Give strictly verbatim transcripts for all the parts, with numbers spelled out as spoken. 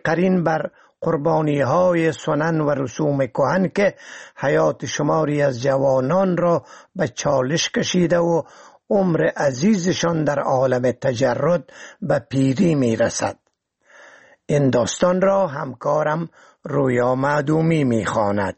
قرین بر قربانی های سنن و رسوم کهن که حیات شماری از جوانان را به چالش کشیده و عمر عزیزشان در عالم تجرد به پیری می رسد. این داستان را همکارم رویا معدومی می خواند.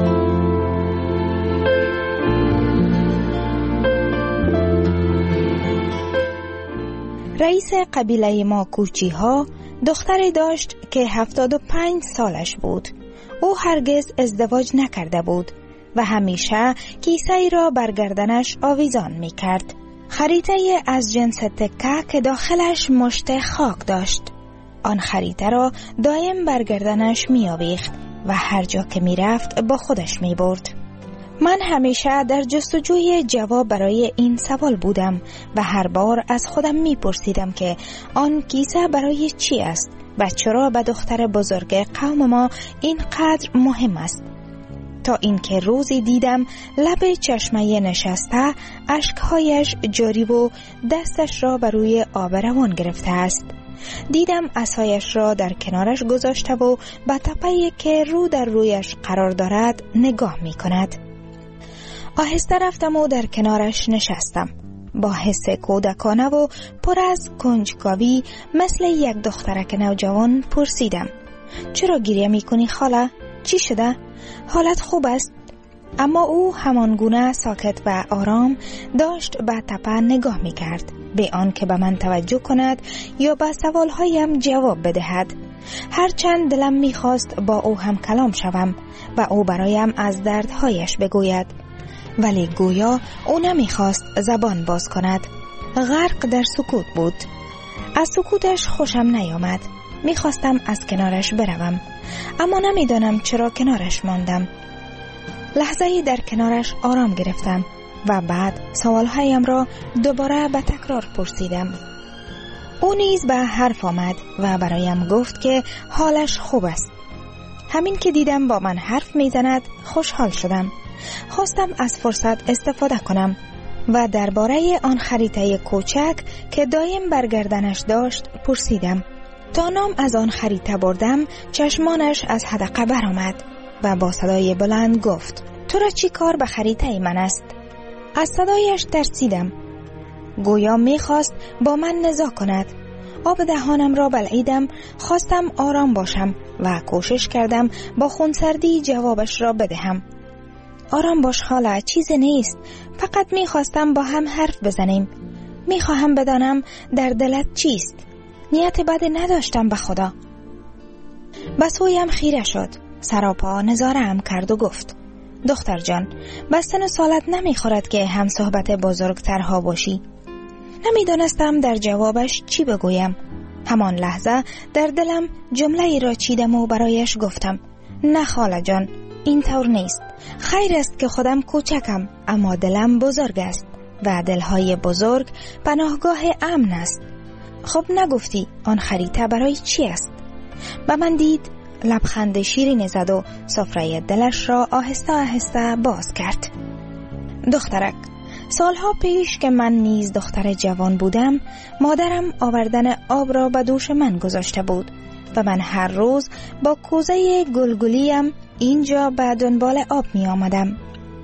رئیس قبیله ما کوچی ها دختری داشت که هفتاد و پنج سالش بود. او هرگز ازدواج نکرده بود و همیشه کیسه ای را بر گردنش آویزان می کرد. خریطه از جنس تکه که داخلش مشت خاک داشت. آن خریطه را دایم بر گردنش می آویخت و هر جا که می رفت با خودش می برد. من همیشه در جستجوی جواب برای این سوال بودم و هر بار از خودم می پرسیدم که آن کیسه برای چی است و چرا به دختر بزرگ قوم ما اینقدر مهم است. تا اینکه روزی دیدم لب چشمه نشسته، اشکهایش جاری و دستش را بر روی آب روان گرفته است. دیدم عصایش را در کنارش گذاشته و به تپه‌ای که رو در رویش قرار دارد نگاه می کند. آهسته رفتم و در کنارش نشستم. با حس کودکانه و پر از کنجکاوی مثل یک دخترک نوجوان پرسیدم: چرا گریه می کنی خاله؟ چی شده؟ حالت خوب است؟ اما او همانگونه ساکت و آرام داشت به تپه نگاه می کرد، به آن که به من توجه کند یا به سوالهایم جواب بدهد. هرچند دلم می خواست با او هم کلام شوم و او برایم از دردهایش بگوید، ولی گویا او نمی خواست زبان باز کند. غرق در سکوت بود. از سکوتش خوشم نیامد. می خواستم از کنارش بروم، اما نمی دانم چرا کنارش ماندم. لحظه‌ای در کنارش آرام گرفتم و بعد سوالهایم را دوباره به تکرار پرسیدم. او نیز به حرف آمد و برایم گفت که حالش خوب است. همین که دیدم با من حرف می زند خوشحال شدم. خواستم از فرصت استفاده کنم و درباره آن خریطه کوچک که دایم بر گردنش داشت پرسیدم. تا نام از آن خریطه بردم چشمانش از حدقه برآمد و با صدای بلند گفت: تو را چی کار به خریطه من است؟ از صدایش ترسیدم. گویا میخواست با من نزاع کند. آب دهانم را بلعیدم. خواستم آرام باشم و کوشش کردم با خونسردی جوابش را بدهم. آرام باش خاله، چیزی نیست. فقط میخواستم با هم حرف بزنیم. میخواهم بدانم در دلت چیست. نیت بدی نداشتم به خدا. بس اویم خیره شد. سراپا نظاره‌ام کرد و گفت: دختر جان، بس سن و سالت نمیخورد که هم صحبت بزرگترها باشی. نمیدانستم در جوابش چی بگویم. همان لحظه در دلم جمله ای را چیدم و برایش گفتم: نه خاله جان، این طور نیست. خیر است که خودم کوچکم، اما دلم بزرگ است و دلهای بزرگ پناهگاه امن است. خب نگفتی آن خریطه برای چی است؟ به من دید، لبخند شیرین زد و سفره دلش را آهسته آهسته باز کرد. دخترک، سالها پیش که من نیز دختر جوان بودم، مادرم آوردن آب را به دوش من گذاشته بود و من هر روز با کوزه گلگلیم اینجا به دنبال آب می آمدم.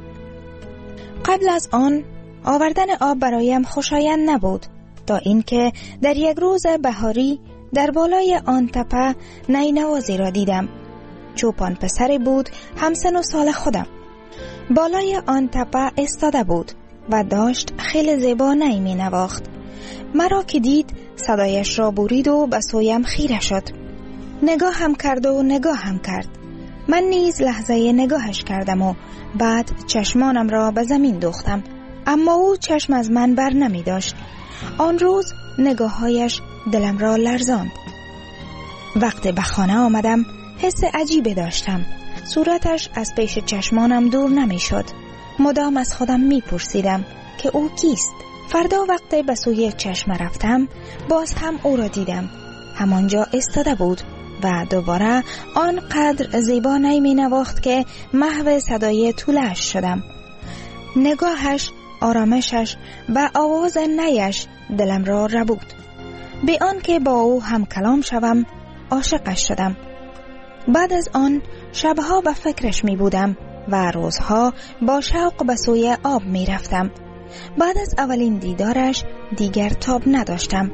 قبل از آن آوردن آب برایم خوشایند نبود، تا اینکه در یک روز بهاری در بالای آن تپه نینوازی را دیدم. چوپان پسری بود همسن و سال خودم. بالای آن تپه استاده بود و داشت خیلی زیبا نی می نواخت. مرا که دید صدایش را برید و به سویم خیره شد. نگاه هم کرد و نگاه هم کرد. من نیز لحظه نگاهش کردم و بعد چشمانم را به زمین دوختم، اما او چشم از من بر نمی داشت. آن روز نگاههایش دلم را لرزاند. وقتی به خانه آمدم حس عجیبی داشتم. صورتش از پیش چشمانم دور نمی شد. مدام از خودم می پرسیدم که او کیست؟ فردا وقتی به سوی چشم رفتم باز هم او را دیدم. همانجا استاده بود و دوباره آنقدر زیبا نی می نواخت که محو صدای طولش شدم. نگاهش، آرامشش و آواز نیش دلم را ربود. به آن که با او هم کلام شوم عاشقش شدم. بعد از آن شبها به فکرش می بودم و روزها با شوق به سوی آب می رفتم. بعد از اولین دیدارش دیگر تاب نداشتم.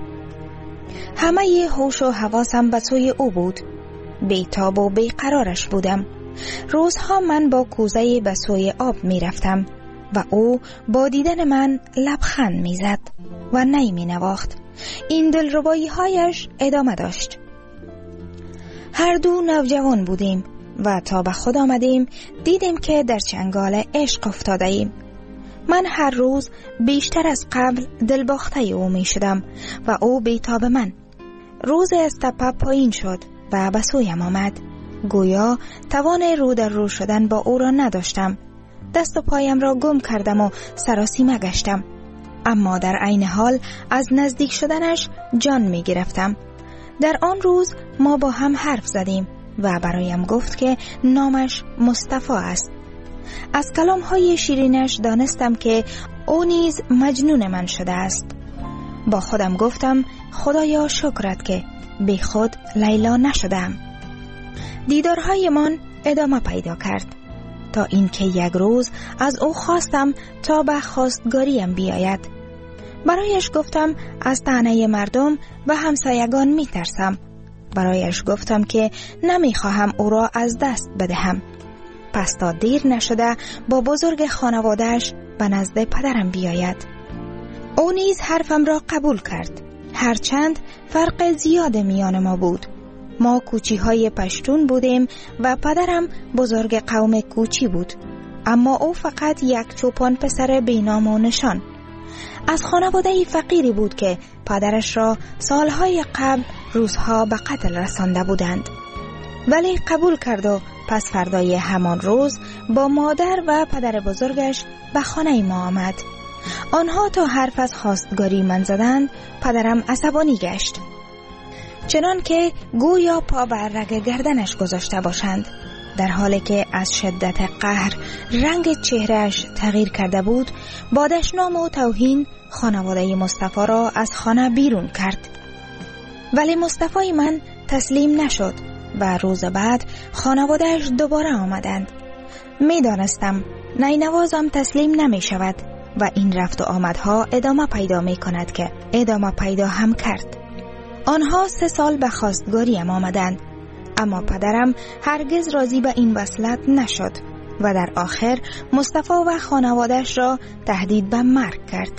همه هوش و حواسم به سوی او بود. بی‌تاب و بیقرارش بودم. روزها من با کوزه به سوی آب می رفتم و او با دیدن من لبخند می زد و نی می نواخت. این دلربایی هایش ادامه داشت. هر دو نوجوان بودیم و تا به خود آمدیم دیدیم که در چنگال عشق افتاده ایم. من هر روز بیشتر از قبل دلباخته او می شدم و او بی‌تاب من. روز از تپه پایین شد و به سویم آمد. گویا توان رو در رو شدن با او را نداشتم. دست و پایم را گم کردم و سراسیمه گشتم، اما در عین حال از نزدیک شدنش جان می گرفتم. در آن روز ما با هم حرف زدیم و برایم گفت که نامش مصطفی است. از کلام‌های شیرینش دانستم که او نیز مجنون من شده است. با خودم گفتم خدایا شکرت که بی خود لیلا نشدم. دیدارهای من ادامه پیدا کرد تا اینکه یک روز از او خواستم تا به خواستگاریم بیاید. برایش گفتم از طعنه مردم و همسایگان می ترسم. برایش گفتم که نمی خواهم او را از دست بدهم. پس تا دیر نشده با بزرگ خانواده‌اش به نزد پدرم بیاید. او نیز حرفم را قبول کرد، هرچند فرق زیاد میان ما بود. ما کوچی های پشتون بودیم و پدرم بزرگ قوم کوچی بود، اما او فقط یک چوپان پسر بینام و نشان. از خانواده فقیری بود که پدرش را سالهای قبل روزها به قتل رسانده بودند، ولی قبول کرد و پس فردای همان روز با مادر و پدر بزرگش به خانه ما آمد. آنها تا حرف از خواستگاری من زدند پدرم عصبانی گشت، چنان که گویا پا بر رگ گردنش گذاشته باشند، در حالی که از شدت قهر رنگ چهرهش تغییر کرده بود. با دشنام و توهین خانواده مصطفی را از خانه بیرون کرد. ولی مصطفی من تسلیم نشد و روز بعد خانوادهش دوباره آمدند. می دانستم نینوازم تسلیم نمی شود و این رفت و آمدها ادامه پیدا می کند که ادامه پیدا هم کرد. آنها سه سال به خواستگاریم آمدند، اما پدرم هرگز راضی به این وصلت نشد و در آخر مصطفی و خانوادهش را تهدید به مرگ کرد.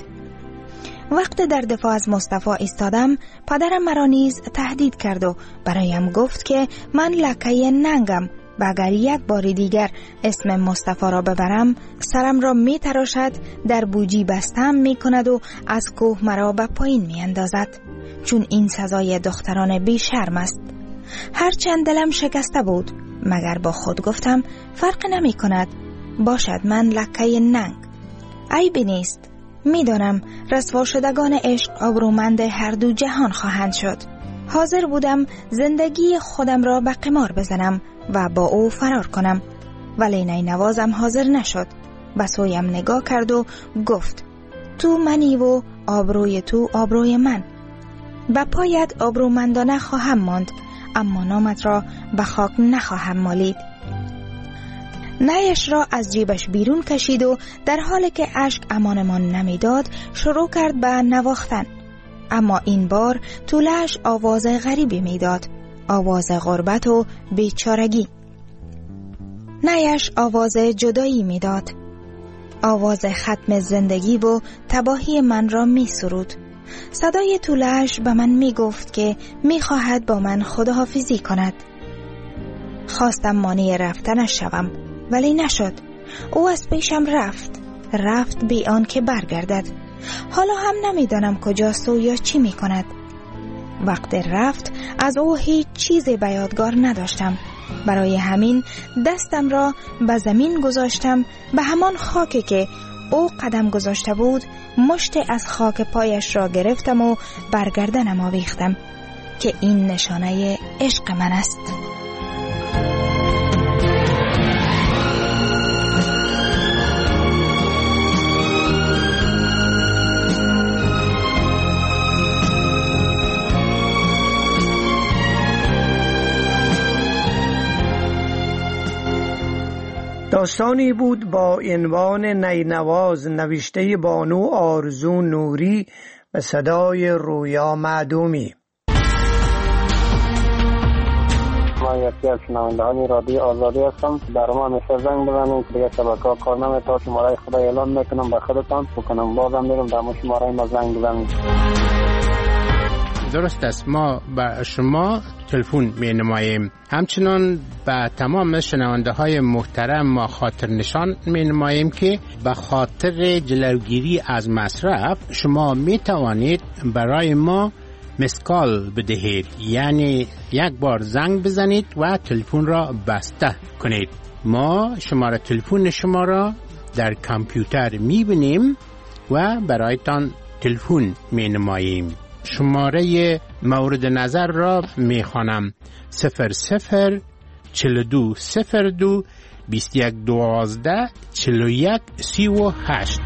وقت در دفاع از مصطفی ایستادم، پدرم مرا نیز تهدید کرد و برایم گفت که من لکه ننگم و اگر یک بار دیگر اسم مصطفی را ببرم سرم را می تراشد، در بوجی بستم می کند و از کوه مرا به پایین می اندازد، چون این سزای دختران بی شرم است. هرچند دلم شکسته بود، مگر با خود گفتم فرق نمی کند، باشد من لکه ننگ، عیبی نیست. می دانم رسوا شدگان عشق آبرومند هر دو جهان خواهند شد. حاضر بودم زندگی خودم را به قمار بزنم و با او فرار کنم، ولی نینوازم حاضر نشد. به سویم نگاه کرد و گفت تو منی و آبروی تو آبروی من. به پایت آبرومندانه خواهم ماند، اما نامت را به خاک نخواهم مالید. نیش را از جیبش بیرون کشید و در حالی که اشک امانمان نمیداد شروع کرد به نواختن، اما این بار طولش آواز غریبی میداد، آواز غربت و بیچارگی. نیش آواز جدایی میداد، آواز ختم زندگی و تباهی من را می سرود. صدای طولش به من می گفت که می خواهد با من خداحافظی کند. خواستم مانع رفتنش شوم، ولی نشد. او از پیشم رفت رفت بی آن که برگردد. حالا هم نمیدانم کجاست و یا چی می کند. وقت رفت از او هیچ چیزی به یادگار نداشتم، برای همین دستم را به زمین گذاشتم، به همان خاکی که او قدم گذاشته بود مشت از خاک پایش را گرفتم و برگردنم آویختم که این نشانه عشق من است. داستانی بود با عنوان نینواز نوشته بانو آرزو نوری و صدای رویا معدومی. من یکی از شنوندگان رادیو آزادی هستم. در ما همیشه زنگ بزنید که دیگه شبکه‌ها کار نمی‌کنه. شماره خدا اعلام میکنم به خودتان بکنم بازم میرم در شماره ما زنگ بزنید. درست است، ما به شما تلفن می نماییم. همچنان به تمام شنونده های محترم ما خاطر نشان می نماییم که به خاطر جلوگیری از مصرف شما می توانید برای ما مسکال بدهید، یعنی یک بار زنگ بزنید و تلفن را بسته کنید. ما شماره تلفن شما را در کامپیوتر می بینیم و برایتان تلفن می نماییم. شماره مورد نظر را می خوانم: صفر صفر چل دو صفر دو بیست یک دوازده چل و یک سی و هشت.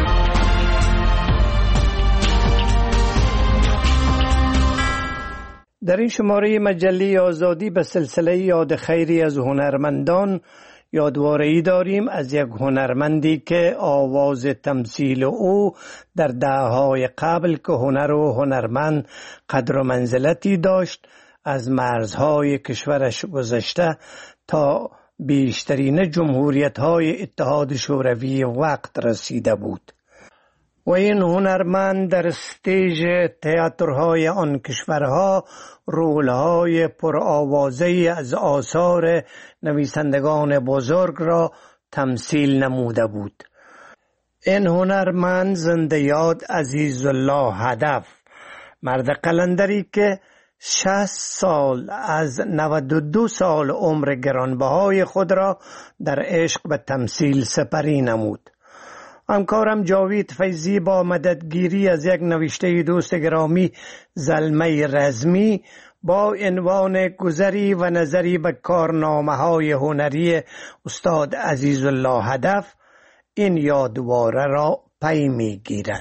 در این شماره مجله آزادی به سلسله یاد خیری از هنرمندان یادواره‌ای داریم از یک هنرمندی که آواز تمثیل او در دهه‌های قبل که هنر و هنرمند قدر و منزلتی داشت از مرزهای کشورش گذشته تا بیشترین جمهوریت‌های اتحاد شوروی وقت رسیده بود و این هنرمند در استیج تئاترهای آن کشورها رولهای پرآوازه‌ای از آثار نویسندگان بزرگ را تمثیل نموده بود. این هنرمند زنده یاد عزیزالله هدف، مرد قلندری که شصت سال از نود و دو سال عمر گرانبهای خود را در عشق به تمثیل سپری نمود. همکارم جاوید فیضی با مددگیری از یک نوشته دوست گرامی زلمه رزمی با عنوان گذری و نظری به کارنامه‌های هنری استاد عزیزالله هدف این یادواره را پی می‌گیرد.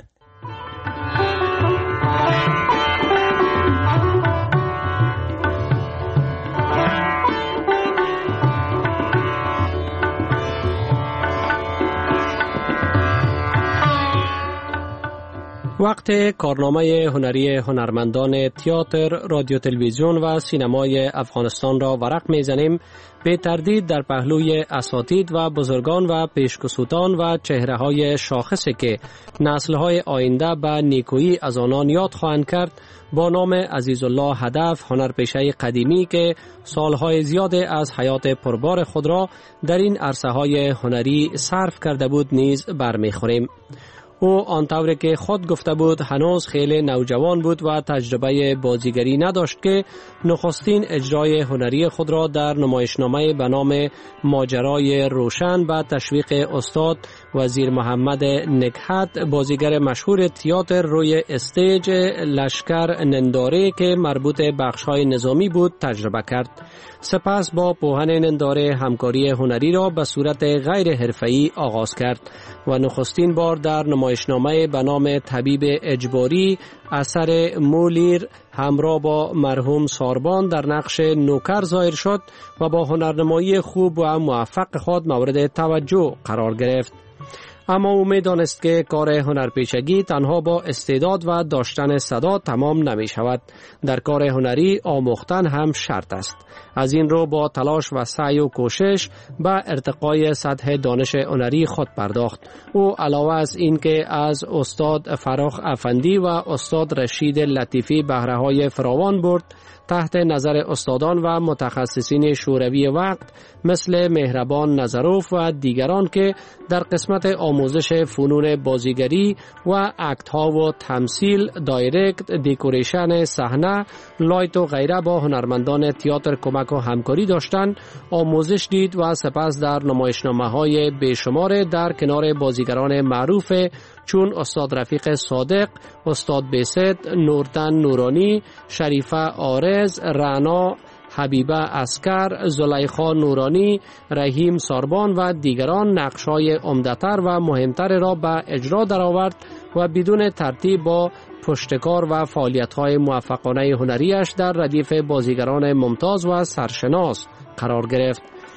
وقت کارنامه هنری هنرمندان تئاتر، رادیو تلویزیون و سینمای افغانستان را ورق می‌زنیم. به تردید در پهلوی اساتید و بزرگان و پیشکسوتان و چهره‌های شاخصی که نسل‌های آینده به نیکویی از آنان یاد خواهند کرد با نام عزیزالله هدف، هنرپیشه قدیمی که سالهای زیاد از حیات پربار خود را در این عرصه‌های هنری صرف کرده بود نیز برمی‌خوریم. او آنطوری که خود گفته بود هنوز خیلی نوجوان بود و تجربه بازیگری نداشت که نخستین اجرای هنری خود را در نمایشنامه به نام ماجرای روشن به تشویق استاد وزیر محمد نکهت، بازیگر مشهور تئاتر، روی استیج لشکر ننداره که مربوط بخش‌های نظامی بود تجربه کرد. سپس با پوهن ننداره همکاری هنری را به صورت غیر حرفه‌ای آغاز کرد و نخستین بار در نمایشنامه به نام طبیب اجباری اثر مولیر همراه با مرحوم ساربان در نقش نوکر ظاهر شد و با هنرنمایی خوب و موفق خود مورد توجه قرار گرفت. اما او می‌دانست که کار هنرپیشگی تنها با استعداد و داشتن صدا تمام نمی شود. در کار هنری آموختن هم شرط است. از این رو با تلاش و سعی و کوشش به ارتقای سطح دانش هنری خود پرداخت. او علاوه از این که از استاد فراخ افندی و استاد رشید لطیفی بهره‌های فراوان برد، تحت نظر استادان و متخصصین شوروی وقت مثل مهربان نظروف و دیگران که در قسمت آموزش فنون بازیگری و اکت ها و تمثیل، دایرکت، دکوریشن صحنه، لایت و غیره با هنرمندان تئاتر کمک و همکاری داشتند، آموزش دید و سپس در نمایشنامه های بیشمار در کنار بازیگران معروف چون استاد رفیق صادق، استاد بیست، نورتن نورانی، شریفه آرز، رعنا حبیبه اسکر، زلیخا نورانی، رحیم ساربان و دیگران نقش‌های عمده‌تر و مهمتر را به اجرا درآورد و بدون ترتیب با پشتکار و فعالیت‌های موفقانه هنریش در ردیف بازیگران ممتاز و سرشناس قرار گرفت.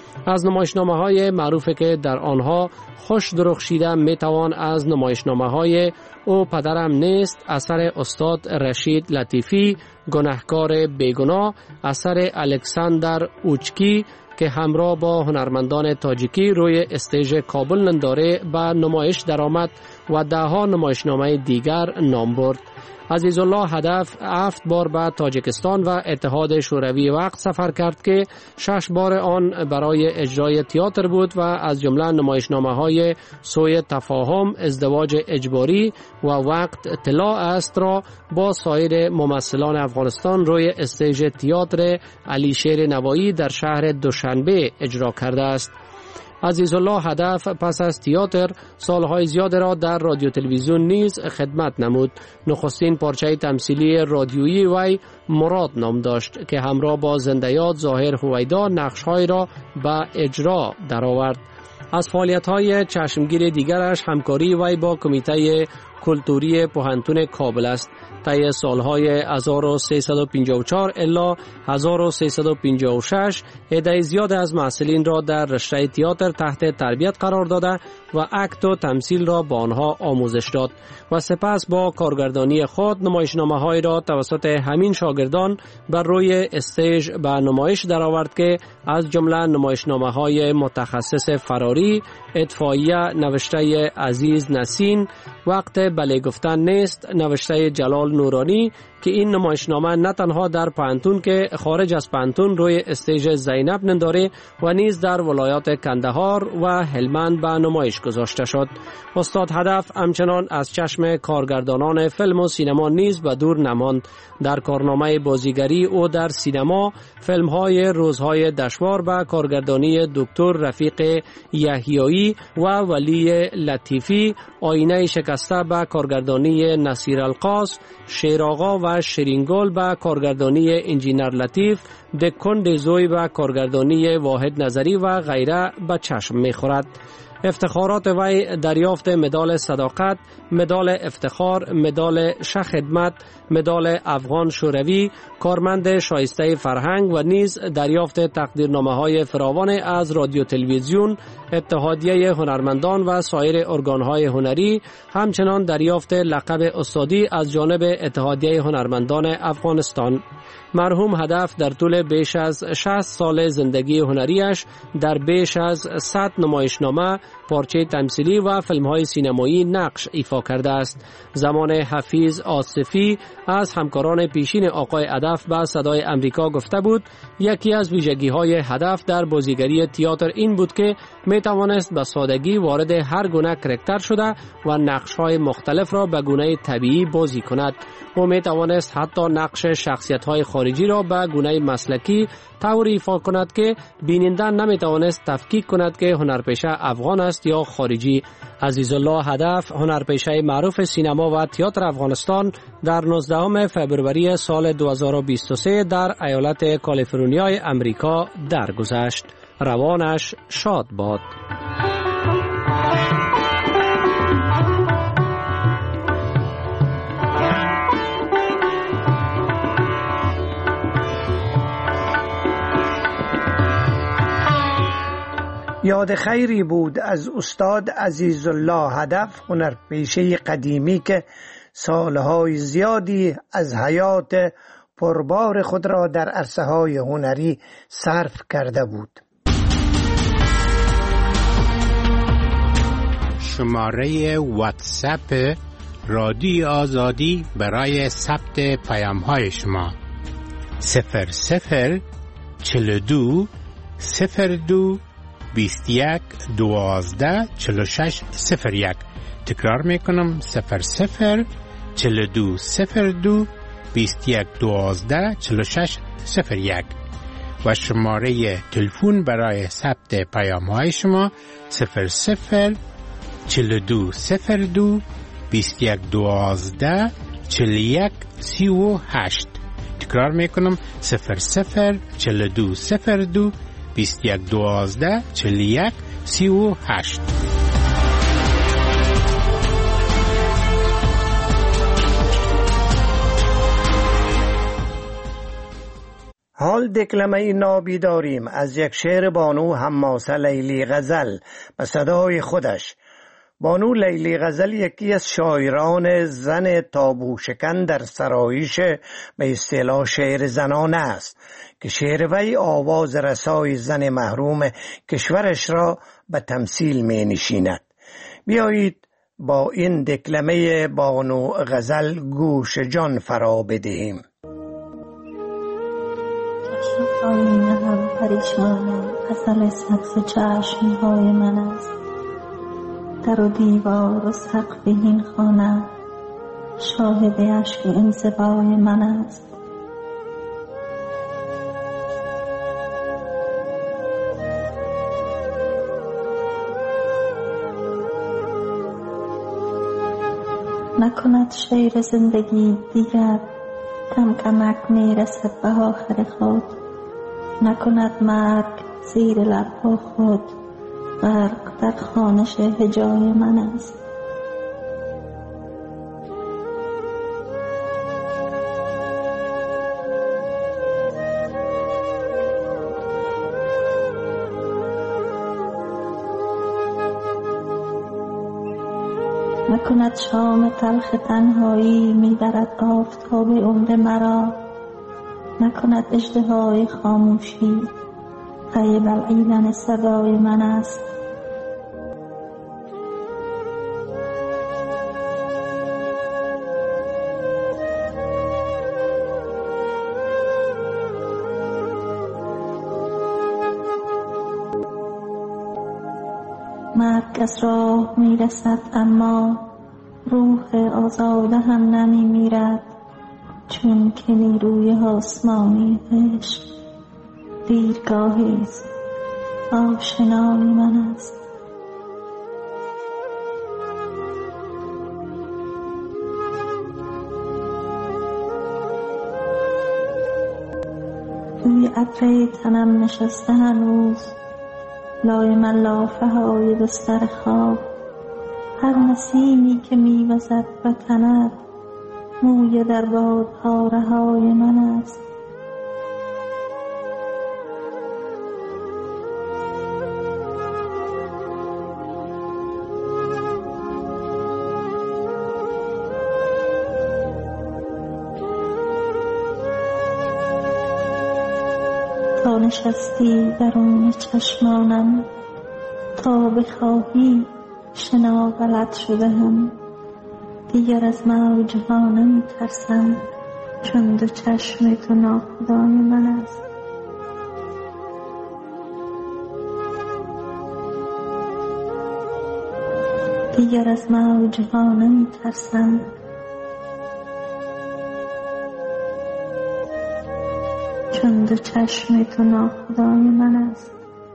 از نمایشنامه‌های معروفی که در آنها خوش درخشیده میتوان از نمایشنامه‌های او پدرم نیست اثر استاد رشید لطیفی، گناهکار بیگناه اثر الکساندر اوچکی که همراه با هنرمندان تاجیکی روی استیج کابل ننداره به نمایش درآمد و دهها نمایشنامه دیگر نام برد. عزیزالله هدف هفت بار به تاجیکستان و اتحاد شوروی وقت سفر کرد که شش بار آن برای اجرای تئاتر بود و از جمله نمایشنامه‌های سوی تفاهم، ازدواج اجباری و وقت طلا است را با سایر ممثلان افغانستان روی استیج تئاتر علیشیر نوایی در شهر دوشنبه اجرا کرده است. عزیزالله هدف پس از تئاتر سالهای زیاد را در رادیو تلویزیون نیز خدمت نمود. نخستین پارچه تمثیلی رادیویی وی مراد نام داشت که همراه با زنده‌یاد ظاهر هویدا نقش‌های را به اجرا درآورد. از فعالیت‌های چشمگیر دیگرش همکاری وی با کمیته کلتوری پوهنتون کابل است. طی سالهای هزار و سیصد و پنجاه و چهار الی هزار و سیصد و پنجاه و شش عده زیاد از محصلین را در رشته تئاتر تحت تربیت قرار داده و اکت و تمثیل را با آنها آموزش داد و سپس با کارگردانی خود نمایشنامه‌های را توسط همین شاگردان بر روی استیج به نمایش درآورد که از جمله نمایشنامه‌های متخصص فراری، اطفائیه نوشته عزیز نسین، وقت بله گفتن نیست نوشته جلال نورانی که این نمایشنامه نه تنها در پانتون که خارج از پانتون روی استیج زینب ننداره و نیز در ولایات کندهار و هلمند به نمایش گذاشته شد. استاد هدف همچنان از چشم کارگردانان فیلم و سینما نیز به دور نماند. در کارنامه بازیگری او در سینما فیلم‌های روزهای دشوار به کارگردانی دکتر رفیق یحیایی و ولی لطیفی، آینه شکسته به کارگردانی نصیر القاص، شیراغا و شیرینگل به کارگردانی انجینر لطیف، دکن زوی به کارگردانی واحد نظری و غیره به چشم می‌خورد. افتخارات وی دریافت مدال صداقت، مدال افتخار، مدال شه خدمت، مدال افغان شوروی، کارمند شایسته فرهنگ و نیز دریافت تقدیرنامه‌های فراوان از رادیو تلویزیون، اتحادیه هنرمندان و سایر ارگان‌های هنری، همچنان دریافت لقب استادی از جانب اتحادیه هنرمندان افغانستان. مرحوم هدف در طول بیش از شصت سال زندگی هنریش در بیش از صد نمایشنامه، پارچه تمثیلی و فیلم‌های سینمایی نقش ایفا کرده است. زمان حفیظ آصفی از همکاران پیشین آقای هدف به صدای امریکا گفته بود یکی از ویژگی‌های هدف در بازیگری تئاتر این بود که می‌توانست به سادگی وارد هر گونه کاراکتر شده و نقش‌های مختلف را به گونه طبیعی بازی کند. او می‌توانست حتی نقش شخصیت‌های خارجی را به گونه مسلکی طوری ایفا کند که بیننده نمی‌توانست تفکیک کند که هنرپیشه افغان است یا خارجی. عزیزالله هدف هنرپیشه معروف سینما و تئاتر افغانستان در نوزدهم فوریه سال دو هزار و بیست و سه در ایالت کالیفرنیای امریکا درگذشت. روانش شاد باد. یاد خیری بود از استاد عزیزالله هدف، هنرپیشه قدیمی که سالهای زیادی از حیات پربار خود را در عرصه‌های هنری صرف کرده بود. شماره واتساپ رادیو آزادی برای ثبت پیام‌های شما صفر صفر چهل و دو صفر دو بیست و یک دوازده چهل و شش صفر یک. تکرار میکنم صفر صفر چهل و دو صفر دو بیست و یک دوازده چهل و شش صفر یک و شماره تلفن برای ثبت پیام های شما صفر صفر چهل و دو صفر دو بیست و یک دوازده چهل و یک سی و هشت. تکرار میکنم صفر صفر چهل و دو صفر دو بیست و یک دوازده چهل و یک سی و هشت. حال دکلمه نابی داریم از یک شعر بانو حماسه لیلی غزل به صدای خودش. بانو لیلی غزل یکی از شاعران زن تابو شکن در سرایش به اصطلاح شعر زنانه است که شعر وی آواز رسای زن محروم کشورش را به تمثیل می نشیند. بیایید با این دکلمه بانو غزل گوش جان فرا بدهیم. آینه هم پریشانه، غزل سبز چشمهای من است. در و دیوار و سقف این خانه شاهد اشک و انزوای من است. نکند شیر زندگی دیگر کم کمک میرسد به آخر خود. نکند مرگ زیر لبها خود غرق در خوانش هجای من است. نکند شام تلخ تنهایی میبرد آفتاب عمر مرا. نکند اشتهای خاموشی پی بلعیدن صدای من است. مرگ از راه میرسد اما روح آزاده هم نمی میرد، چون که نیروی آسمانی عشق دیرگاهی است آشنای من است. روی عطر تنم نشسته هنوز لایم لافه های بستر خواب. هر نسیمی که میوزد و تند موی در بادها رهای من است. تا نشستی درون چشمانم، تا بخواهی شنا بلد شده هم. دیگر از موج ها نمی ترسم، چون دو چشم تو ناخدای من است. دیگر از موج ها نمی ترسم، چون دو چشم تو ناخدای من است.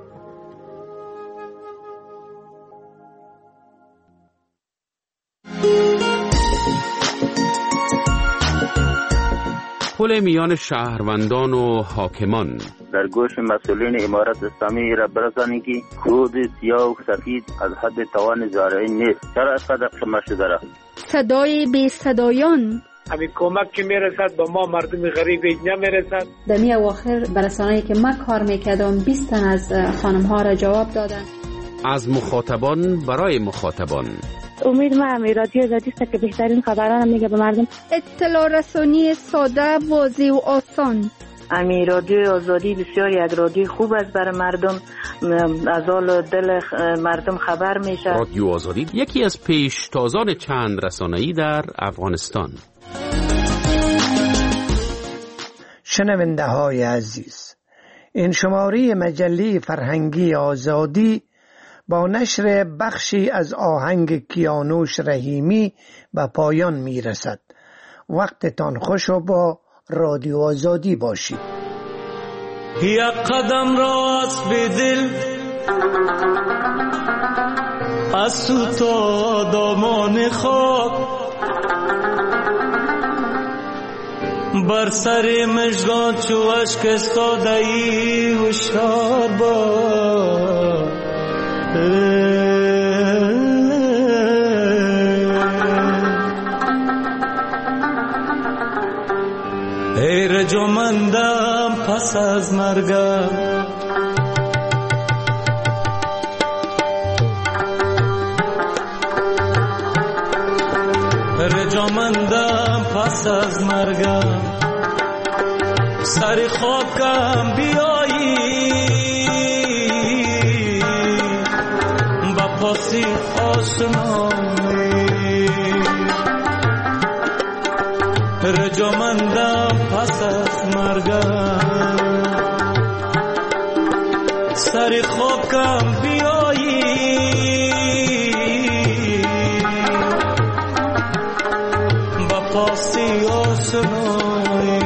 پل میان شهروندان و حاکمان. در گوش مسئولین امارت اسلامی را برسانی که کود سیاه و سفید از حد توان زارعین نیست. چرا اینقدر قمه شده را؟ صدای بی صدایان. همین کمک که میرسد به ما مردم غریب نمیرسد. در می اواخر برسانه‌ای که من کار میکردم بیست تن از خانم ها را جواب دادن. از مخاطبان برای مخاطبان. امید ما همی رادیو آزادی است که بهترین خبران میگه به مردم. اطلاع رسانی ساده، واضح و آسان. امی رادیو آزادی بسیار یک رادیو خوب است برای مردم، از حال دل مردم خبر میشه. رادیو آزادی یکی از پیشتازان چند رسانه‌ای در افغانستان. شنونده های عزیز، این شماره مجله فرهنگی آزادی با نشر بخشی از آهنگ کیانوش رحیمی به پایان می رسد. وقتتان خوش و با رادیو آزادی باشید. یک قدم راست به دل از تو تا دامان خاک، بر سر مژگان چو اشک استاده ای هوشیار باش. ای رجمندم پس پس از مرگم رجامندم پس از مرگم سر خاکم بیایی با پاسی آشنایی رجامندم پس از مرگم سر خاکم بیایی با پاسی آشنایی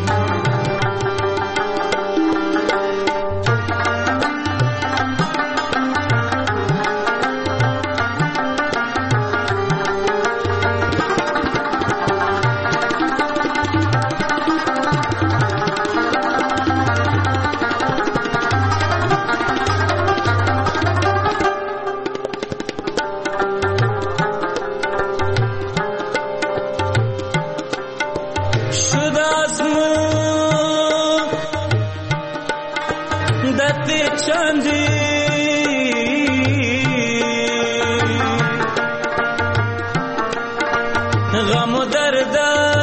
غم و دردت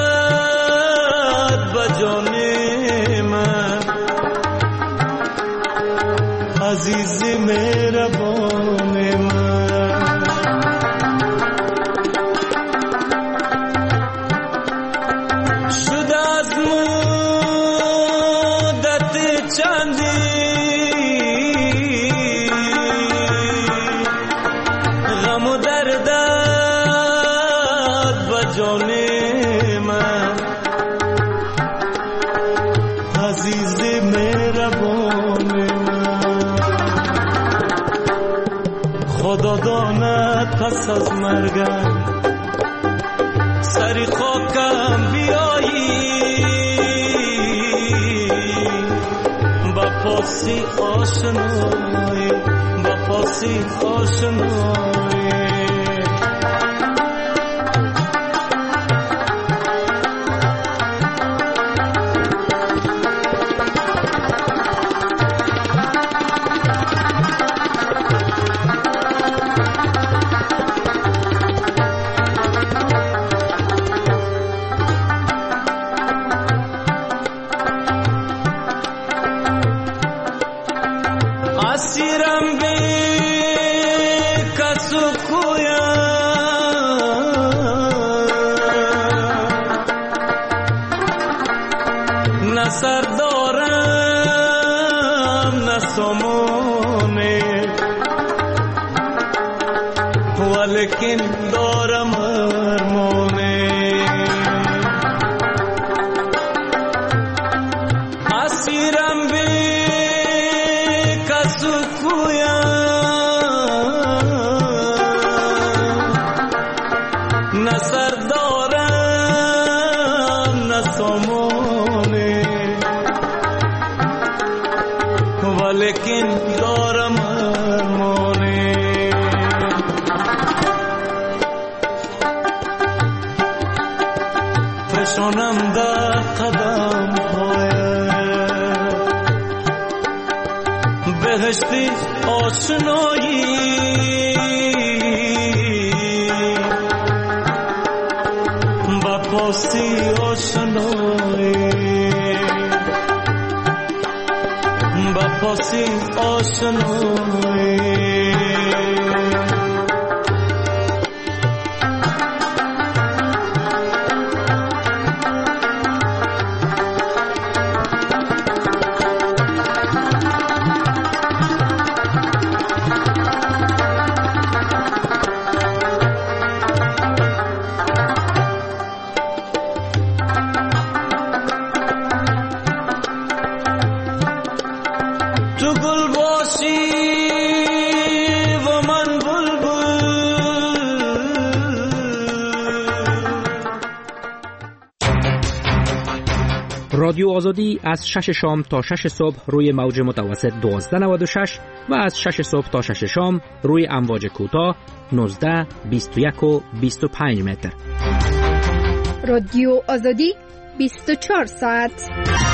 بجان من عزیز مهربان من شد از مدت چندی غم و دردت جان من عزیز مهربان من خدا داند پس از مرگم سر خاکم بیایی با پاسی آشنایی با پاسی آشنایی اسیرم به کسو کویا نه سر دارم نه سامانه ولیکن دارم ارمانه اسیرم به نه سر دارم نه سامانه ولیکن دارم ارمانه فشانم در قدم های بهشتی آشنایی با پاسی آشنایی با پاسی آشنایی تو گل باشی و من بلبل. رادیو آزادی از شش شام تا شش صبح روی موج متوسط دوازده نود و شش و از شش صبح تا شش شام روی امواج کوتاه نوزده، بیست و یک و بیست و پنج متر. رادیو آزادی بیست و چهار ساعت.